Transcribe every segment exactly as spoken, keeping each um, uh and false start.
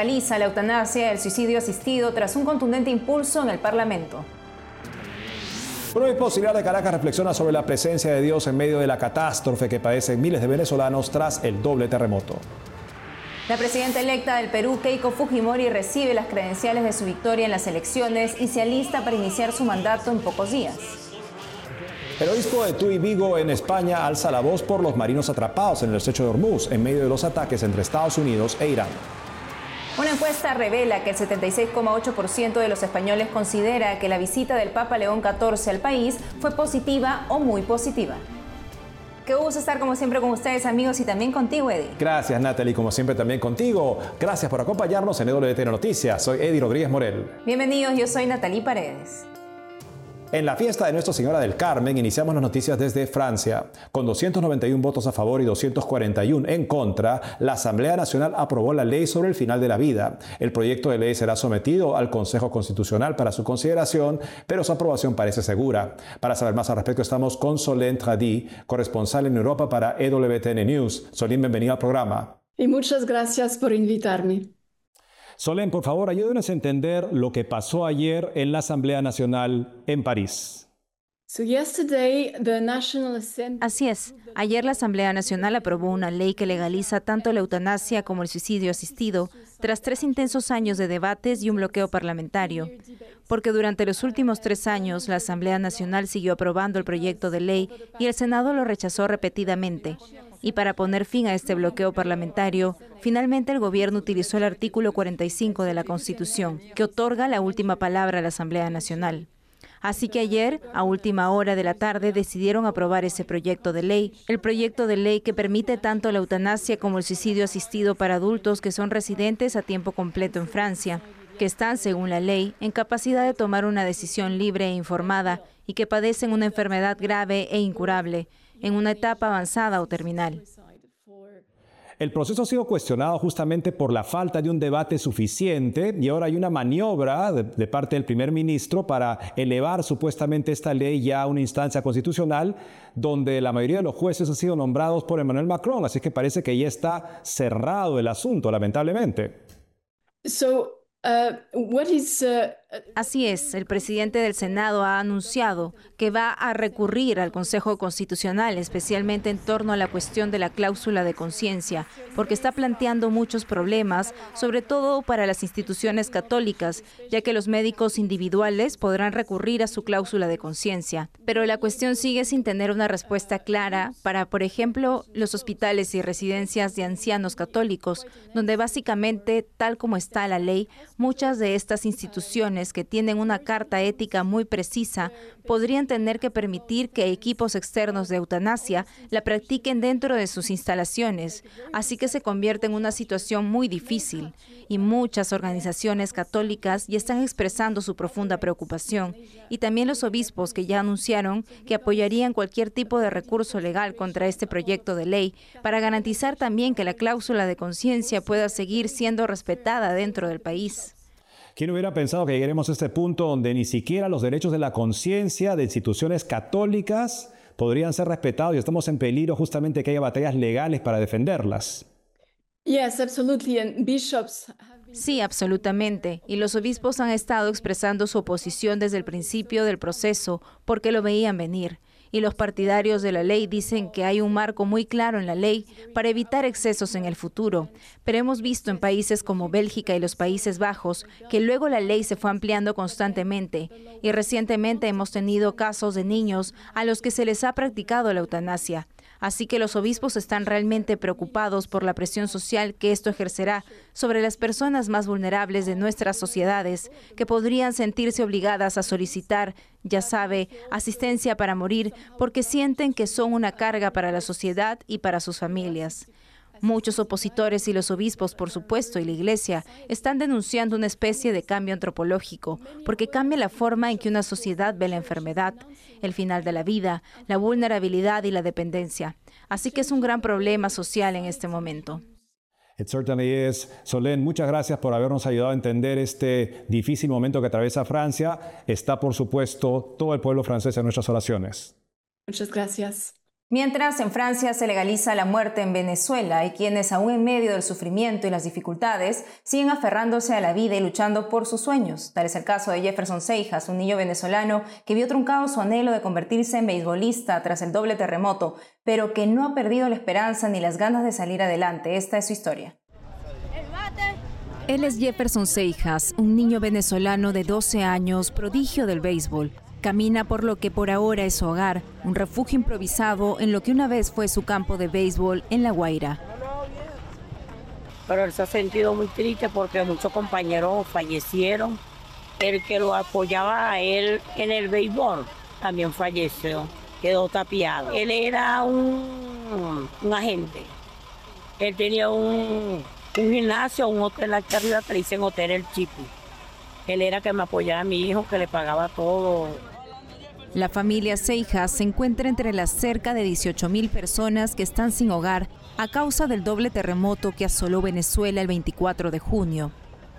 legaliza la eutanasia y el suicidio asistido tras un contundente impulso en el Parlamento. Un obispo auxiliar de Caracas reflexiona sobre la presencia de Dios en medio de la catástrofe que padecen miles de venezolanos tras el doble terremoto. La presidenta electa del Perú, Keiko Fujimori, recibe las credenciales de su victoria en las elecciones y se alista para iniciar su mandato en pocos días. El obispo de Tuy Vigo, en España, alza la voz por los marinos atrapados en el estrecho de Hormuz en medio de los ataques entre Estados Unidos e Irán. Una encuesta revela que el setenta y seis coma ocho por ciento de los españoles considera que la visita del Papa León catorce al país fue positiva o muy positiva. Qué gusto estar como siempre con ustedes, amigos, y también contigo, Eddie. Gracias, Natalie, como siempre también contigo. Gracias por acompañarnos en E W T N Noticias. Soy Eddie Rodríguez Morel. Bienvenidos, yo soy Natalie Paredes. En la fiesta de Nuestra Señora del Carmen iniciamos las noticias desde Francia. Con doscientos noventa y uno votos a favor y doscientos cuarenta y uno en contra, la Asamblea Nacional aprobó la ley sobre el final de la vida. El proyecto de ley será sometido al Consejo Constitucional para su consideración, pero su aprobación parece segura. Para saber más al respecto estamos con Solène Trady, corresponsal en Europa para E W T N News. Solène, bienvenida al programa. Y muchas gracias por invitarme. Solène, por favor, ayúdenos a entender lo que pasó ayer en la Asamblea Nacional en París. Así es. Ayer la Asamblea Nacional aprobó una ley que legaliza tanto la eutanasia como el suicidio asistido, tras tres intensos años de debates y un bloqueo parlamentario. Porque durante los últimos tres años, la Asamblea Nacional siguió aprobando el proyecto de ley y el Senado lo rechazó repetidamente. Y para poner fin a este bloqueo parlamentario, finalmente el gobierno utilizó el artículo cuarenta y cinco de la Constitución, que otorga la última palabra a la Asamblea Nacional. Así que ayer, a última hora de la tarde, decidieron aprobar ese proyecto de ley, el proyecto de ley que permite tanto la eutanasia como el suicidio asistido para adultos que son residentes a tiempo completo en Francia, que están, según la ley, en capacidad de tomar una decisión libre e informada y que padecen una enfermedad grave e incurable, en una etapa avanzada o terminal. El proceso ha sido cuestionado justamente por la falta de un debate suficiente y ahora hay una maniobra de, de parte del primer ministro para elevar supuestamente esta ley ya a una instancia constitucional donde la mayoría de los jueces han sido nombrados por Emmanuel Macron, así que parece que ya está cerrado el asunto, lamentablemente. So, uh, what is, uh... Así es, el presidente del Senado ha anunciado que va a recurrir al Consejo Constitucional, especialmente en torno a la cuestión de la cláusula de conciencia, porque está planteando muchos problemas, sobre todo para las instituciones católicas, ya que los médicos individuales podrán recurrir a su cláusula de conciencia. Pero la cuestión sigue sin tener una respuesta clara para, por ejemplo, los hospitales y residencias de ancianos católicos, donde básicamente, tal como está la ley, muchas de estas instituciones que tienen una carta ética muy precisa podrían tener que permitir que equipos externos de eutanasia la practiquen dentro de sus instalaciones, así que se convierte en una situación muy difícil y muchas organizaciones católicas ya están expresando su profunda preocupación y también los obispos que ya anunciaron que apoyarían cualquier tipo de recurso legal contra este proyecto de ley para garantizar también que la cláusula de conciencia pueda seguir siendo respetada dentro del país. ¿Quién hubiera pensado que lleguemos a este punto donde ni siquiera los derechos de la conciencia de instituciones católicas podrían ser respetados y estamos en peligro justamente que haya batallas legales para defenderlas? Yes, absolutely. And bishops... Sí, absolutamente. Y los obispos han estado expresando su oposición desde el principio del proceso porque lo veían venir. Y los partidarios de la ley dicen que hay un marco muy claro en la ley para evitar excesos en el futuro. Pero hemos visto en países como Bélgica y los Países Bajos que luego la ley se fue ampliando constantemente. Y recientemente hemos tenido casos de niños a los que se les ha practicado la eutanasia. Así que los obispos están realmente preocupados por la presión social que esto ejercerá sobre las personas más vulnerables de nuestras sociedades, que podrían sentirse obligadas a solicitar, ya sabe, asistencia para morir, porque sienten que son una carga para la sociedad y para sus familias. Muchos opositores y los obispos, por supuesto, y la Iglesia, están denunciando una especie de cambio antropológico, porque cambia la forma en que una sociedad ve la enfermedad, el final de la vida, la vulnerabilidad y la dependencia. Así que es un gran problema social en este momento. It certainly is. Solène, muchas gracias por habernos ayudado a entender este difícil momento que atraviesa Francia. Está, por supuesto, todo el pueblo francés en nuestras oraciones. Muchas gracias. Mientras en Francia se legaliza la muerte, en Venezuela hay quienes aún en medio del sufrimiento y las dificultades siguen aferrándose a la vida y luchando por sus sueños. Tal es el caso de Jefferson Seijas, un niño venezolano que vio truncado su anhelo de convertirse en beisbolista tras el doble terremoto, pero que no ha perdido la esperanza ni las ganas de salir adelante. Esta es su historia. Él es Jefferson Seijas, un niño venezolano de doce años, prodigio del béisbol. Camina por lo que por ahora es su hogar, un refugio improvisado en lo que una vez fue su campo de béisbol en La Guaira. Pero él se ha sentido muy triste porque muchos compañeros fallecieron. El que lo apoyaba a él en el béisbol también falleció, quedó tapiado. Él era un, un agente. Él tenía un, un gimnasio, un hotel aquí arriba que le dicen Hotel El Chipi. Él era que me apoyaba a mi hijo, que le pagaba todo. La familia Seijas se encuentra entre las cerca de dieciocho mil personas que están sin hogar a causa del doble terremoto que asoló Venezuela el veinticuatro de junio.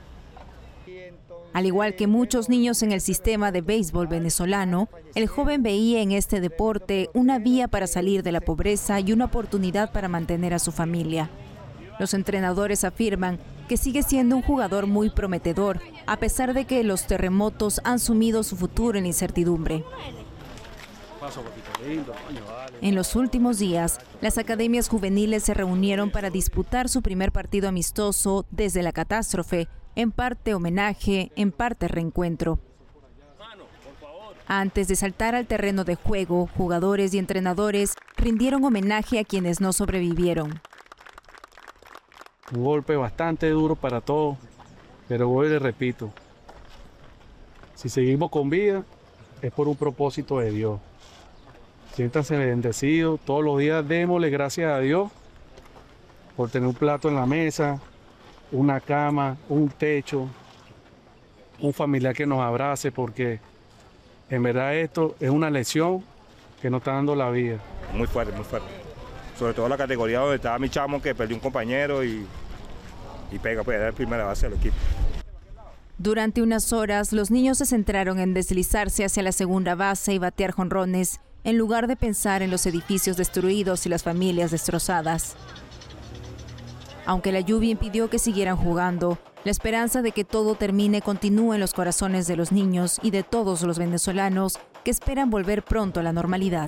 Al igual que muchos niños en el sistema de béisbol venezolano, el joven veía en este deporte una vía para salir de la pobreza y una oportunidad para mantener a su familia. Los entrenadores afirman que sigue siendo un jugador muy prometedor, a pesar de que los terremotos han sumido su futuro en incertidumbre. En los últimos días, las academias juveniles se reunieron para disputar su primer partido amistoso desde la catástrofe, en parte homenaje, en parte reencuentro. Antes de saltar al terreno de juego, jugadores y entrenadores rindieron homenaje a quienes no sobrevivieron. Un golpe bastante duro para todos, pero hoy les repito, si seguimos con vida es por un propósito de Dios. Siéntanse bendecidos, todos los días démosle gracias a Dios por tener un plato en la mesa, una cama, un techo, un familiar que nos abrace, porque en verdad esto es una lección que nos está dando la vida. Muy fuerte, muy fuerte. Sobre todo la categoría donde estaba mi chamo que perdió un compañero y, y pega, pues era la primera base del equipo. Durante unas horas, los niños se centraron en deslizarse hacia la segunda base y batear jonrones, en lugar de pensar en los edificios destruidos y las familias destrozadas. Aunque la lluvia impidió que siguieran jugando, la esperanza de que todo termine continúa en los corazones de los niños y de todos los venezolanos que esperan volver pronto a la normalidad.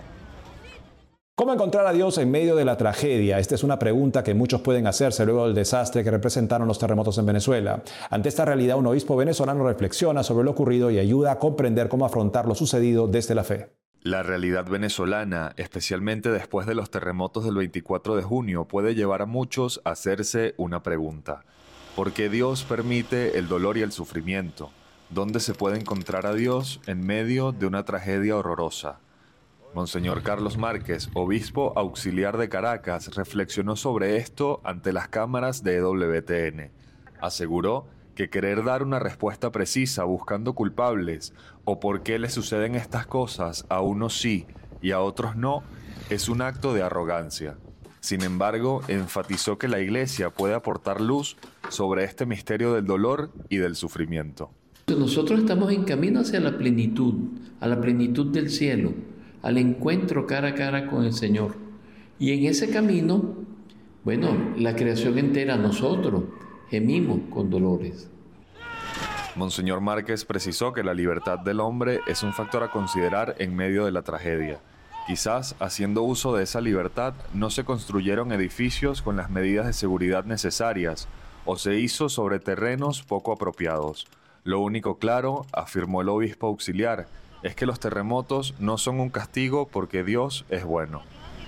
¿Cómo encontrar a Dios en medio de la tragedia? Esta es una pregunta que muchos pueden hacerse luego del desastre que representaron los terremotos en Venezuela. Ante esta realidad, un obispo venezolano reflexiona sobre lo ocurrido y ayuda a comprender cómo afrontar lo sucedido desde la fe. La realidad venezolana, especialmente después de los terremotos del veinticuatro de junio, puede llevar a muchos a hacerse una pregunta. ¿Por qué Dios permite el dolor y el sufrimiento? ¿Dónde se puede encontrar a Dios en medio de una tragedia horrorosa? Monseñor Carlos Márquez, obispo auxiliar de Caracas, reflexionó sobre esto ante las cámaras de E W T N. Aseguró que querer dar una respuesta precisa buscando culpables o por qué le suceden estas cosas a unos sí y a otros no es un acto de arrogancia. Sin embargo, enfatizó que la Iglesia puede aportar luz sobre este misterio del dolor y del sufrimiento. Nosotros estamos en camino hacia la plenitud, a la plenitud del cielo, al encuentro cara a cara con el Señor. Y en ese camino, bueno, la creación entera, nosotros, gemimos con dolores. Monseñor Márquez precisó que la libertad del hombre es un factor a considerar en medio de la tragedia. Quizás, haciendo uso de esa libertad, no se construyeron edificios con las medidas de seguridad necesarias o se hizo sobre terrenos poco apropiados. Lo único claro, afirmó el obispo auxiliar, es que los terremotos no son un castigo porque Dios es bueno.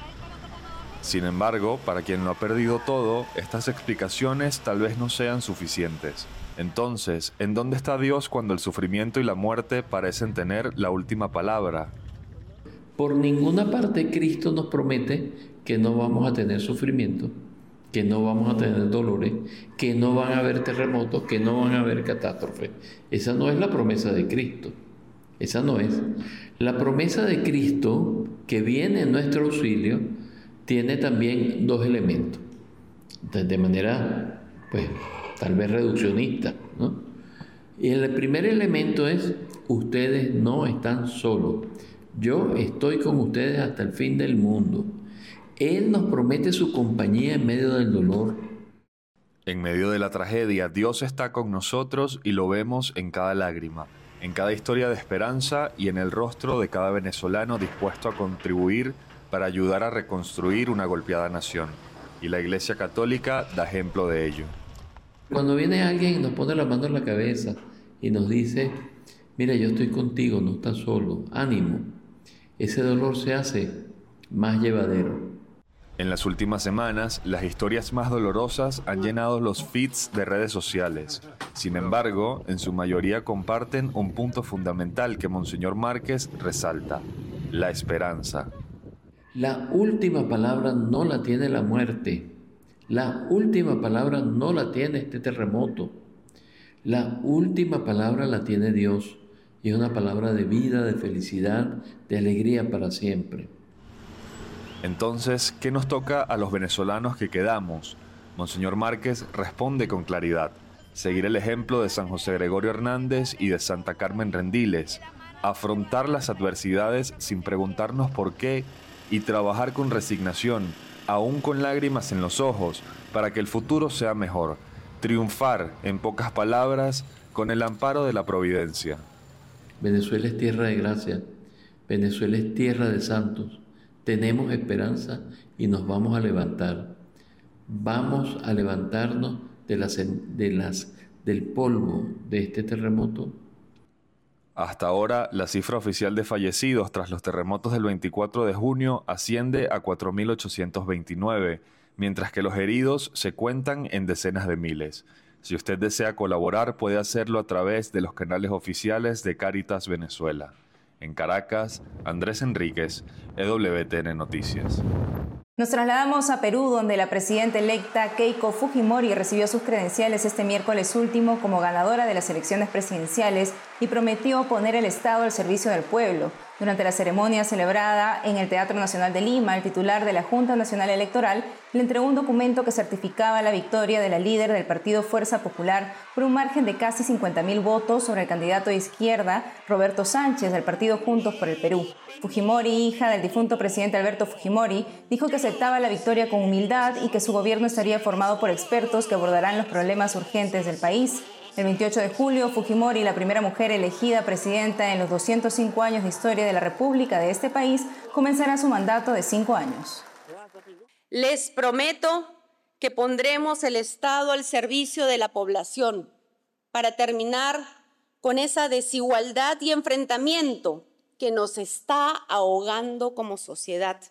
Sin embargo, para quien lo ha perdido todo, estas explicaciones tal vez no sean suficientes. Entonces, ¿en dónde está Dios cuando el sufrimiento y la muerte parecen tener la última palabra? Por ninguna parte Cristo nos promete que no vamos a tener sufrimiento, que no vamos a tener dolores, que no van a haber terremotos, que no van a haber catástrofes. Esa no es la promesa de Cristo. Esa no es. La promesa de Cristo, que viene en nuestro auxilio, tiene también dos elementos. De manera, pues, tal vez reduccionista, ¿no? Y el primer elemento es, ustedes no están solos. Yo estoy con ustedes hasta el fin del mundo. Él nos promete su compañía en medio del dolor. En medio de la tragedia, Dios está con nosotros y lo vemos en cada lágrima, en cada historia de esperanza y en el rostro de cada venezolano dispuesto a contribuir para ayudar a reconstruir una golpeada nación. Y la Iglesia Católica da ejemplo de ello. Cuando viene alguien y nos pone la mano en la cabeza y nos dice, mira, yo estoy contigo, no estás solo, ánimo, ese dolor se hace más llevadero. En las últimas semanas, las historias más dolorosas han llenado los feeds de redes sociales. Sin embargo, en su mayoría comparten un punto fundamental que Monseñor Márquez resalta: la esperanza. La última palabra no la tiene la muerte. La última palabra no la tiene este terremoto. La última palabra la tiene Dios. Y es una palabra de vida, de felicidad, de alegría para siempre. Entonces, ¿qué nos toca a los venezolanos que quedamos? Monseñor Márquez responde con claridad: seguir el ejemplo de San José Gregorio Hernández y de Santa Carmen Rendiles, afrontar las adversidades sin preguntarnos por qué y trabajar con resignación, aún con lágrimas en los ojos, para que el futuro sea mejor. Triunfar, en pocas palabras, con el amparo de la providencia. Venezuela es tierra de gracia, Venezuela es tierra de santos. Tenemos esperanza y nos vamos a levantar. Vamos a levantarnos de las, de las, del polvo de este terremoto. Hasta ahora, la cifra oficial de fallecidos tras los terremotos del veinticuatro de junio asciende a cuatro mil ochocientos veintinueve, mientras que los heridos se cuentan en decenas de miles. Si usted desea colaborar, puede hacerlo a través de los canales oficiales de Cáritas Venezuela. En Caracas, Andrés Enríquez, E W T N Noticias. Nos trasladamos a Perú, donde la presidenta electa Keiko Fujimori recibió sus credenciales este miércoles último como ganadora de las elecciones presidenciales y prometió poner el Estado al servicio del pueblo. Durante la ceremonia celebrada en el Teatro Nacional de Lima, el titular de la Junta Nacional Electoral le entregó un documento que certificaba la victoria de la líder del partido Fuerza Popular por un margen de casi cincuenta mil votos sobre el candidato de izquierda, Roberto Sánchez, del partido Juntos por el Perú. Fujimori, hija del difunto presidente Alberto Fujimori, dijo que aceptaba la victoria con humildad y que su gobierno estaría formado por expertos que abordarán los problemas urgentes del país. El veintiocho de julio, Fujimori, la primera mujer elegida presidenta en los doscientos cinco años de historia de la República de este país, comenzará su mandato de cinco años. Les prometo que pondremos el Estado al servicio de la población para terminar con esa desigualdad y enfrentamiento que nos está ahogando como sociedad.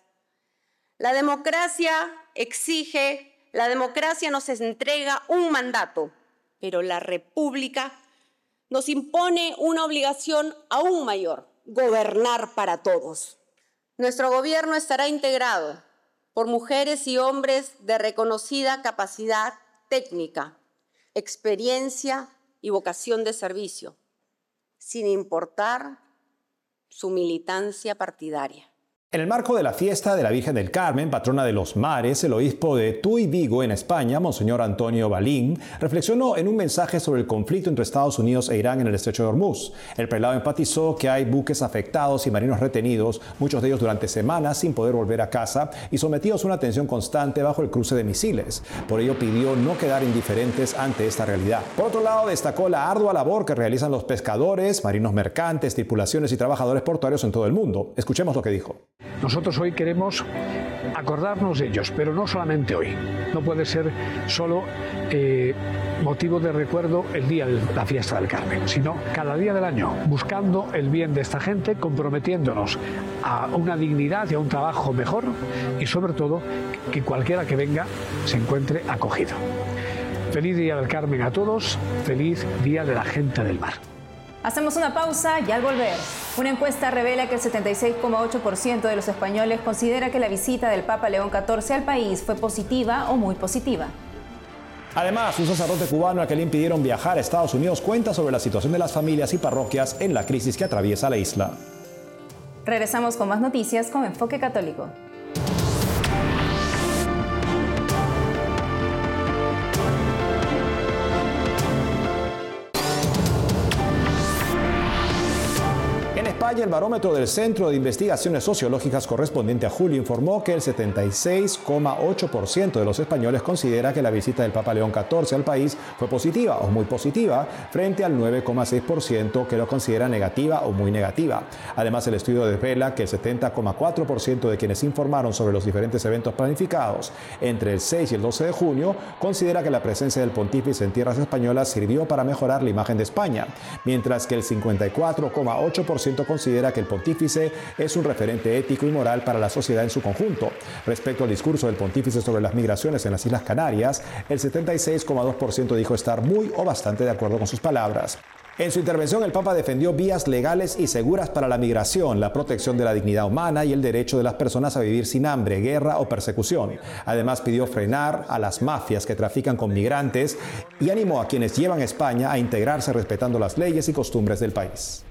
La democracia exige, la democracia nos entrega un mandato, pero la República nos impone una obligación aún mayor: gobernar para todos. Nuestro gobierno estará integrado por mujeres y hombres de reconocida capacidad técnica, experiencia y vocación de servicio, sin importar su militancia partidaria. En el marco de la fiesta de la Virgen del Carmen, patrona de los mares, el obispo de Tuy Vigo, en España, Monseñor Antonio Balín, reflexionó en un mensaje sobre el conflicto entre Estados Unidos e Irán en el estrecho de Hormuz. El prelado enfatizó que hay buques afectados y marinos retenidos, muchos de ellos durante semanas sin poder volver a casa y sometidos a una tensión constante bajo el cruce de misiles. Por ello pidió no quedar indiferentes ante esta realidad. Por otro lado, destacó la ardua labor que realizan los pescadores, marinos mercantes, tripulaciones y trabajadores portuarios en todo el mundo. Escuchemos lo que dijo. Nosotros hoy queremos acordarnos de ellos, pero no solamente hoy. No puede ser solo eh, motivo de recuerdo el día de la fiesta del Carmen, sino cada día del año, buscando el bien de esta gente, comprometiéndonos a una dignidad y a un trabajo mejor y sobre todo que cualquiera que venga se encuentre acogido. Feliz Día del Carmen a todos, feliz Día de la Gente del Mar. Hacemos una pausa y al volver, una encuesta revela que el setenta y seis coma ocho por ciento de los españoles considera que la visita del Papa León catorce al país fue positiva o muy positiva. Además, un sacerdote cubano al que le impidieron viajar a Estados Unidos cuenta sobre la situación de las familias y parroquias en la crisis que atraviesa la isla. Regresamos con más noticias con Enfoque Católico. España, el barómetro del Centro de Investigaciones Sociológicas correspondiente a julio informó que el setenta y seis coma ocho por ciento de los españoles considera que la visita del Papa León catorce al país fue positiva o muy positiva, frente al nueve coma seis por ciento que lo considera negativa o muy negativa. Además, el estudio desvela que el setenta coma cuatro por ciento de quienes informaron sobre los diferentes eventos planificados entre el seis y el doce de junio considera que la presencia del pontífice en tierras españolas sirvió para mejorar la imagen de España, mientras que el cincuenta y cuatro coma ocho por ciento considera que el pontífice es un referente ético y moral para la sociedad en su conjunto. Respecto al discurso del pontífice sobre las migraciones en las Islas Canarias, el setenta y seis coma dos por ciento dijo estar muy o bastante de acuerdo con sus palabras. En su intervención, el Papa defendió vías legales y seguras para la migración, la protección de la dignidad humana y el derecho de las personas a vivir sin hambre, guerra o persecución. Además, pidió frenar a las mafias que trafican con migrantes y animó a quienes llevan a España a integrarse respetando las leyes y costumbres del país.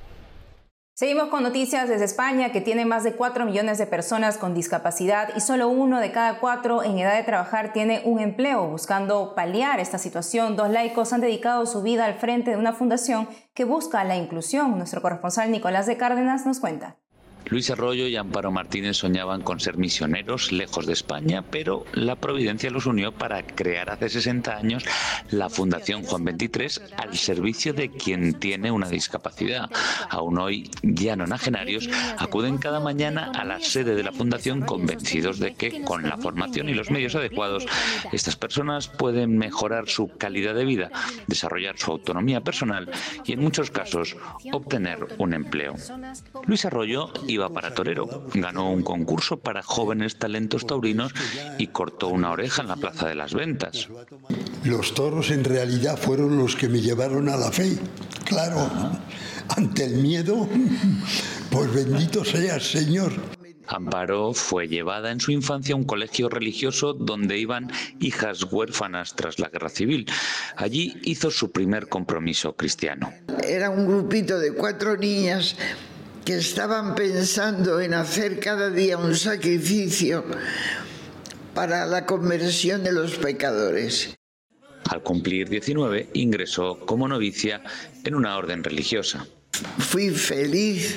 Seguimos con noticias desde España, que tiene más de cuatro millones de personas con discapacidad y solo uno de cada cuatro en edad de trabajar tiene un empleo. Buscando paliar esta situación, dos laicos han dedicado su vida al frente de una fundación que busca la inclusión. Nuestro corresponsal Nicolás de Cárdenas nos cuenta. Luis Arroyo y Amparo Martínez soñaban con ser misioneros lejos de España, pero la providencia los unió para crear hace sesenta años la Fundación Juan veintitrés al servicio de quien tiene una discapacidad. Aún hoy, ya nonagenarios acuden cada mañana a la sede de la Fundación convencidos de que con la formación y los medios adecuados estas personas pueden mejorar su calidad de vida, desarrollar su autonomía personal y en muchos casos obtener un empleo. Luis Arroyo iba para torero, ganó un concurso para jóvenes talentos taurinos y cortó una oreja en la Plaza de las Ventas. Los toros en realidad fueron los que me llevaron a la fe, claro, ante el miedo, pues bendito seas, Señor. Amparo fue llevada en su infancia a un colegio religioso donde iban hijas huérfanas tras la guerra civil. Allí hizo su primer compromiso cristiano. Era un grupito de cuatro niñas que estaban pensando en hacer cada día un sacrificio para la conversión de los pecadores. Al cumplir diecinueve, ingresó como novicia en una orden religiosa. Fui feliz,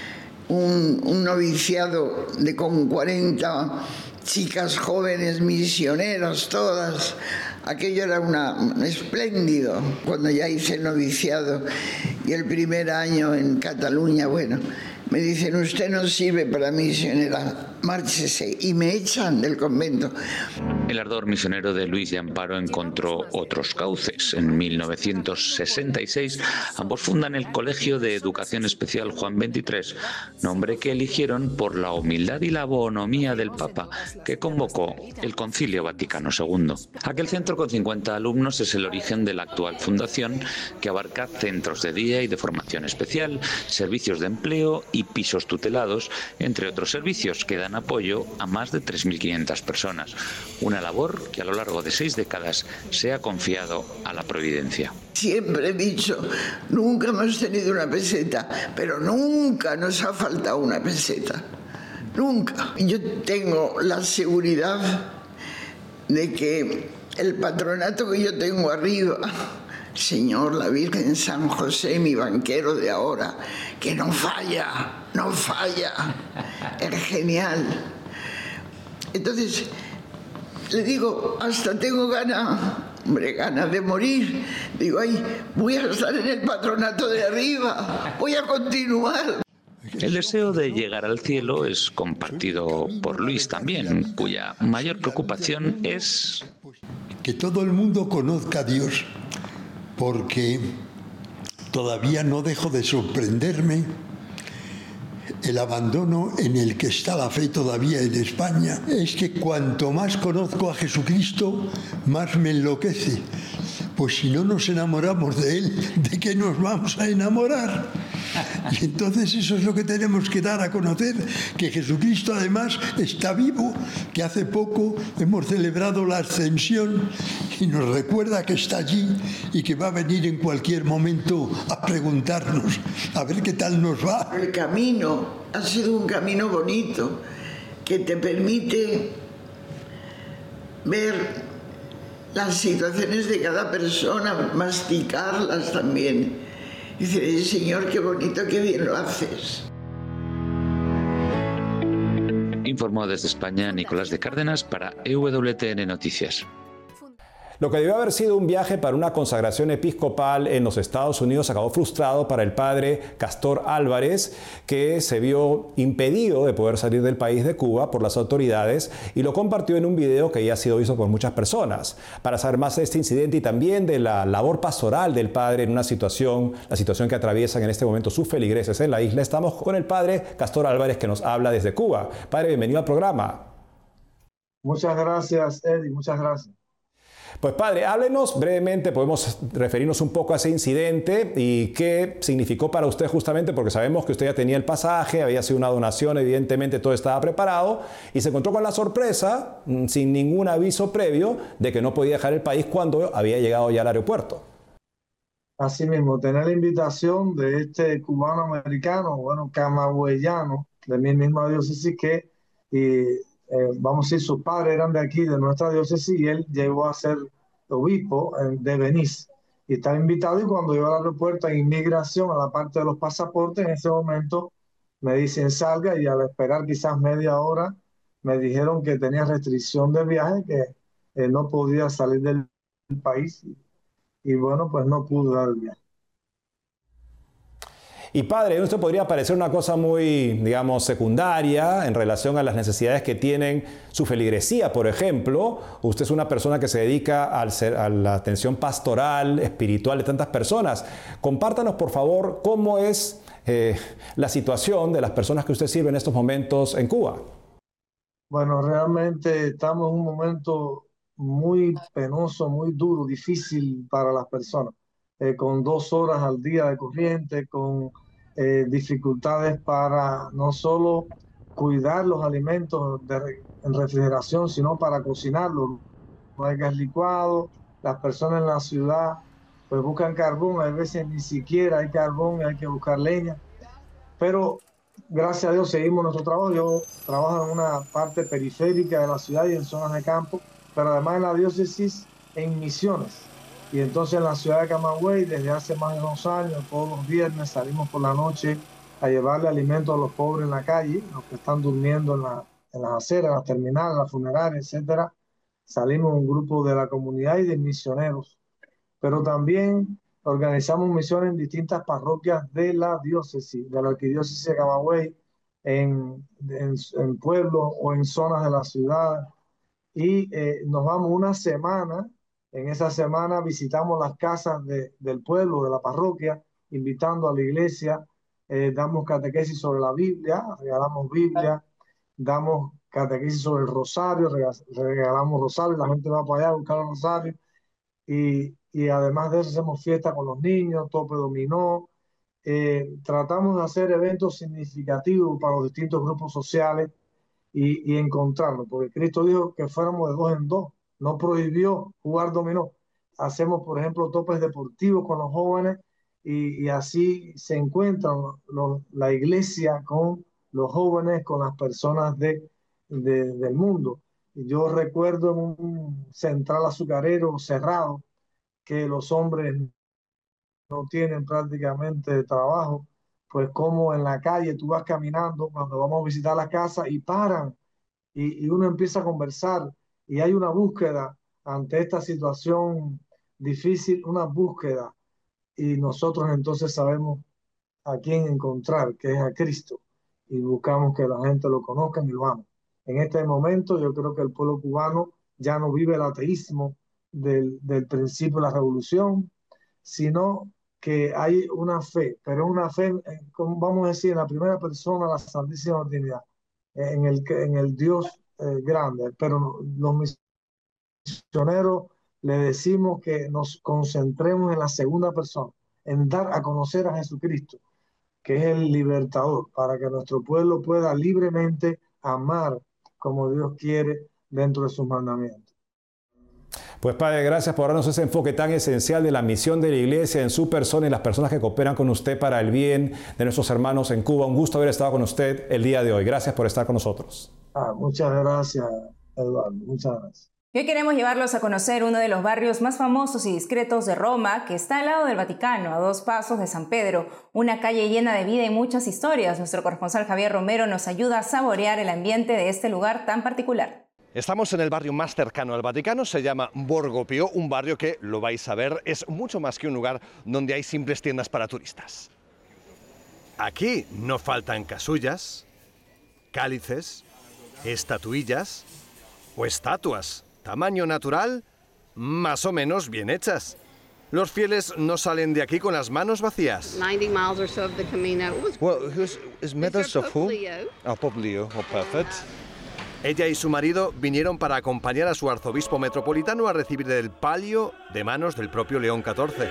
un, un noviciado de con cuarenta chicas jóvenes misioneras todas. Aquello era una, un espléndido. Cuando ya hice el noviciado y el primer año en Cataluña, bueno, me dicen, usted no sirve para misionera, márchese, y me echan del convento. El ardor misionero de Luis y Amparo encontró otros cauces. En mil novecientos sesenta y seis ambos fundan el Colegio de Educación Especial Juan veintitrés, nombre que eligieron por la humildad y la bonomía del Papa, que convocó el Concilio Vaticano segundo. Aquel centro con cincuenta alumnos es el origen de la actual fundación, que abarca centros de día y de formación especial, servicios de empleo y pisos tutelados, entre otros servicios que dan apoyo a más de tres mil quinientas personas. Una labor que a lo largo de seis décadas se ha confiado a la providencia. Siempre he dicho, nunca hemos tenido una peseta, pero nunca nos ha faltado una peseta. Nunca. Yo tengo la seguridad de que el patronato que yo tengo arriba, Señor, la Virgen, San José, mi banquero de ahora, que no falla, no falla, es genial. Entonces, le digo, hasta tengo ganas, hombre, ganas de morir. Digo, ay, voy a estar en el patronato de arriba, voy a continuar. El deseo de llegar al cielo es compartido por Luis también, cuya mayor preocupación es que todo el mundo conozca a Dios, porque todavía no dejo de sorprenderme el abandono en el que está la fe todavía en España. Es que cuanto más conozco a Jesucristo, más me enloquece. Pues si no nos enamoramos de Él, ¿de qué nos vamos a enamorar? Y entonces eso es lo que tenemos que dar a conocer, que Jesucristo además está vivo, que hace poco hemos celebrado la ascensión y nos recuerda que está allí y que va a venir en cualquier momento a preguntarnos, a ver qué tal nos va. El camino ha sido un camino bonito que te permite ver las situaciones de cada persona, masticarlas también. Dice, Señor, qué bonito, qué bien lo haces. Informó desde España Nicolás de Cárdenas para E W T N Noticias. Lo que debió haber sido un viaje para una consagración episcopal en los Estados Unidos acabó frustrado para el padre Castor Álvarez, que se vio impedido de poder salir del país de Cuba por las autoridades y lo compartió en un video que ya ha sido visto por muchas personas. Para saber más de este incidente y también de la labor pastoral del padre en una situación, la situación que atraviesan en este momento sus feligreses en la isla, estamos con el padre Castor Álvarez, que nos habla desde Cuba. Padre, bienvenido al programa. Muchas gracias, Eddie, muchas gracias. Pues padre, háblenos brevemente, podemos referirnos un poco a ese incidente y qué significó para usted justamente, porque sabemos que usted ya tenía el pasaje, había sido una donación, evidentemente todo estaba preparado y se encontró con la sorpresa, sin ningún aviso previo, de que no podía dejar el país cuando había llegado ya al aeropuerto. Así mismo, tener la invitación de este cubano-americano, bueno, camagüeyano, de mi misma diócesis, que y, Eh, vamos a decir, sus padres eran de aquí, de nuestra diócesis, y él llegó a ser obispo eh, de Benice. Y estaba invitado, y cuando llegó al aeropuerto en inmigración, a la parte de los pasaportes, en ese momento me dicen salga, y al esperar quizás media hora, me dijeron que tenía restricción de viaje, que eh, no podía salir del país, y, y bueno, pues no pude dar el viaje. Y padre, esto podría parecer una cosa muy, digamos, secundaria en relación a las necesidades que tienen su feligresía, por ejemplo. Usted es una persona que se dedica al ser, a la atención pastoral, espiritual de tantas personas. Compártanos, por favor, cómo es eh, la situación de las personas que usted sirve en estos momentos en Cuba. Bueno, realmente estamos en un momento muy penoso, muy duro, difícil para las personas. Eh, con dos horas al día de corriente, con eh, dificultades para no solo cuidar los alimentos de, en refrigeración, sino para cocinarlos. No hay gas licuado, las personas en la ciudad pues buscan carbón, a veces ni siquiera hay carbón, hay que buscar leña. Pero gracias a Dios seguimos nuestro trabajo. Yo trabajo en una parte periférica de la ciudad y en zonas de campo, pero además en la diócesis en misiones. Y entonces en la ciudad de Camagüey, desde hace más de dos años, todos los viernes salimos por la noche a llevarle alimentos a los pobres en la calle, los que están durmiendo en, la, en las aceras, en las terminales, en las funerarias, etcétera. Salimos un grupo de la comunidad y de misioneros. Pero también organizamos misiones en distintas parroquias de la diócesis, de la arquidiócesis de Camagüey, en, en, en pueblos o en zonas de la ciudad. Y eh, nos vamos una semana. En esa semana visitamos las casas de, del pueblo, de la parroquia, invitando a la iglesia, eh, damos catequesis sobre la Biblia, regalamos Biblia, damos catequesis sobre el rosario, regalamos rosario, la gente va para allá a buscar el rosario, y, y además de eso hacemos fiesta con los niños, tope dominó, eh, tratamos de hacer eventos significativos para los distintos grupos sociales y, y encontrarnos, porque Cristo dijo que fuéramos de dos en dos. No prohibió jugar dominó. Hacemos, por ejemplo, topes deportivos con los jóvenes y, y así se encuentran los, la iglesia con los jóvenes, con las personas de, de, del mundo. Yo recuerdo en un central azucarero cerrado que los hombres no tienen prácticamente trabajo, pues como en la calle tú vas caminando cuando vamos a visitar la casa y paran y, y uno empieza a conversar. Y hay una búsqueda ante esta situación difícil, una búsqueda. Y nosotros entonces sabemos a quién encontrar, que es a Cristo. Y buscamos que la gente lo conozca y lo ame. En este momento yo creo que el pueblo cubano ya no vive el ateísmo del, del principio de la revolución, sino que hay una fe, pero una fe, como vamos a decir, en la primera persona, la Santísima Trinidad, en el, en el Dios Eh, grande, pero los misioneros le decimos que nos concentremos en la segunda persona, en dar a conocer a Jesucristo, que es el libertador, para que nuestro pueblo pueda libremente amar como Dios quiere dentro de sus mandamientos. Pues padre, gracias por darnos ese enfoque tan esencial de la misión de la iglesia en su persona y las personas que cooperan con usted para el bien de nuestros hermanos en Cuba. Un gusto haber estado con usted el día de hoy. Gracias por estar con nosotros. Ah, muchas gracias, Eduardo. Muchas gracias. Y hoy queremos llevarlos a conocer uno de los barrios más famosos y discretos de Roma, que está al lado del Vaticano, a dos pasos de San Pedro, una calle llena de vida y muchas historias. Nuestro corresponsal Javier Romero nos ayuda a saborear el ambiente de este lugar tan particular. Estamos en el barrio más cercano al Vaticano, se llama Borgo Pio, un barrio que, lo vais a ver, es mucho más que un lugar donde hay simples tiendas para turistas. Aquí no faltan casullas, cálices, estatuillas o estatuas, tamaño natural, más o menos bien hechas. Los fieles no salen de aquí con las manos vacías. ninety miles or so of the Camino. Well, who's, is Medals of who? Oh, Pope Leo. Oh, perfect. Ella y su marido vinieron para acompañar a su arzobispo metropolitano a recibir el palio de manos del propio León catorce.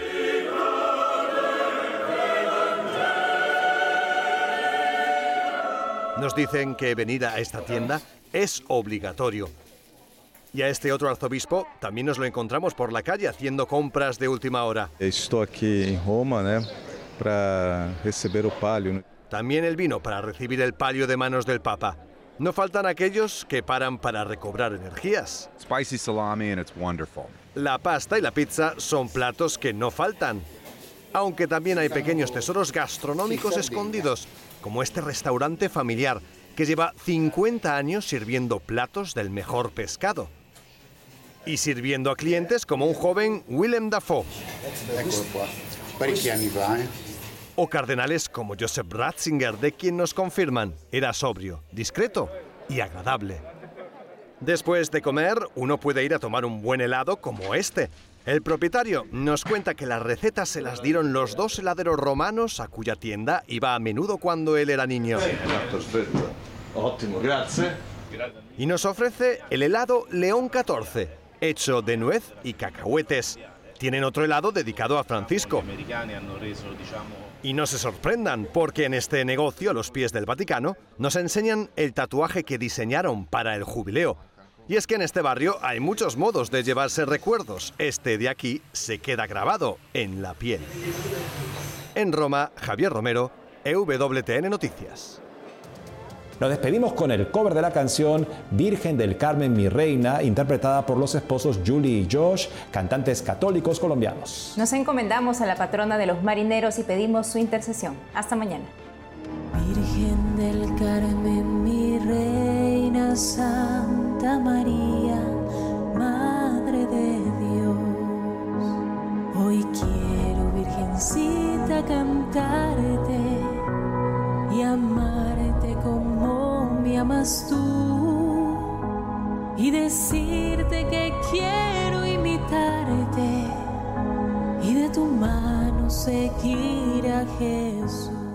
Nos dicen que venir a esta tienda es obligatorio. Y a este otro arzobispo también nos lo encontramos por la calle haciendo compras de última hora. Estoy aquí en Roma, né, para recibir el palio. También él vino para recibir el palio de manos del Papa. No faltan aquellos que paran para recobrar energías. Spicy salami and it's wonderful. La pasta y la pizza son platos que no faltan. Aunque también hay pequeños tesoros gastronómicos escondidos, como este restaurante familiar que lleva cincuenta años sirviendo platos del mejor pescado. Y sirviendo a clientes como un joven Willem Dafoe. O cardenales como Joseph Ratzinger, de quien nos confirman era sobrio, discreto y agradable. Después de comer, uno puede ir a tomar un buen helado como este. El propietario nos cuenta que las recetas se las dieron los dos heladeros romanos a cuya tienda iba a menudo cuando él era niño. Y nos ofrece el helado León catorce, hecho de nuez y cacahuetes. Tienen otro helado dedicado a Francisco. Y no se sorprendan, porque en este negocio, a los pies del Vaticano, nos enseñan el tatuaje que diseñaron para el jubileo. Y es que en este barrio hay muchos modos de llevarse recuerdos. Este de aquí se queda grabado en la piel. En Roma, Javier Romero, E W T N Noticias. Nos despedimos con el cover de la canción Virgen del Carmen, mi reina, interpretada por los esposos Julie y Josh, cantantes católicos colombianos. Nos encomendamos a la patrona de los marineros y pedimos su intercesión. Hasta mañana. Virgen del Carmen, mi reina, Santa María, Madre de Dios. Hoy quiero, Virgencita, cantarte y amarte como me amas tú, y decirte que quiero imitarte y de tu mano seguir a Jesús.